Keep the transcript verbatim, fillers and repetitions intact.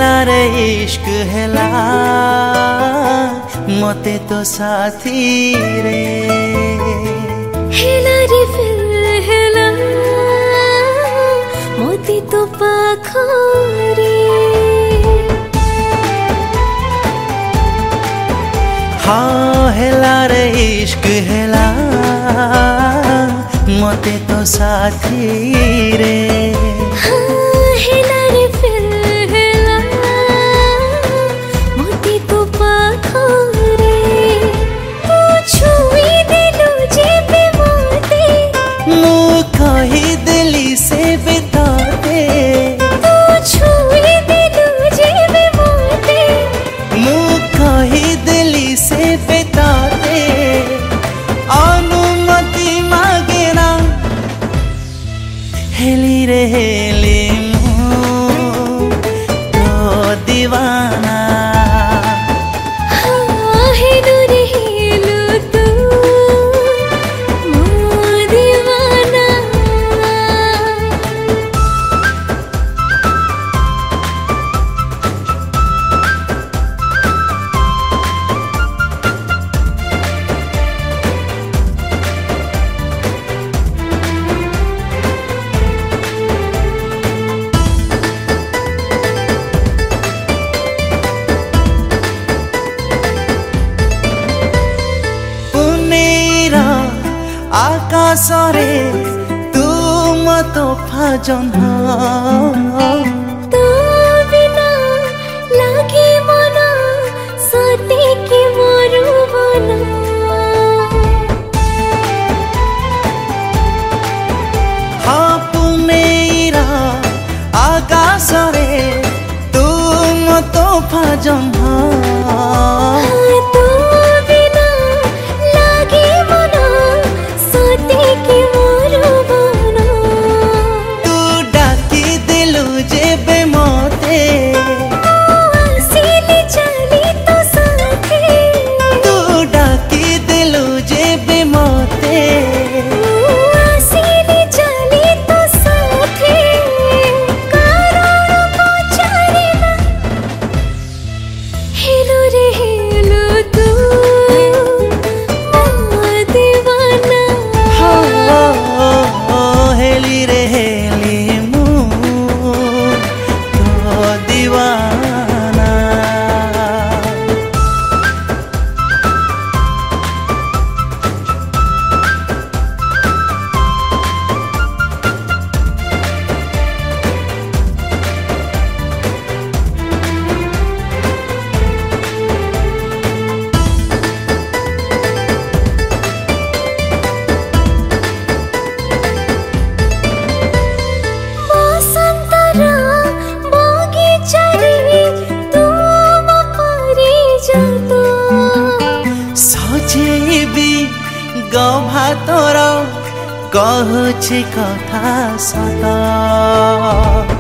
हेला रे इश्क हेला मते तो साथी रे हेला रे फिर हेला मते तो पाखरे हाँ हेला रे इश्क हेला मते तो साथी रे हाँ हेला रे फिर हेला मते तो पाखरे तू छुई दिलु जेबे मते मु कही दिली से बिताते तू छुई दिलु जेबे मते मु कही दिली से बिताते अनुमति मागे ना हेली रे हेली मु तो दीवाना हाँ हेलु रे हेलु तू मो दीवाना आकाशरे तू मतो फाजन तो बिना लागे मना साथी के मरु बना हाँ पुनेरा आकाशरे तू मतो फाजन तो बिना लागे मना साथी के मरु बना तू डाकी दिलु जेबे मते आसिली चली तो साथे तू डाकी दिलु जेबे मते आसिली चली तो साथे कारण पचारिला हेलो रे हेलो तू मो दीवाना हेली रे हेली मु तो दीवाना बसंतरा बगीचारे तू मो परिजात सजेबी गभातर कहुछि कथा सत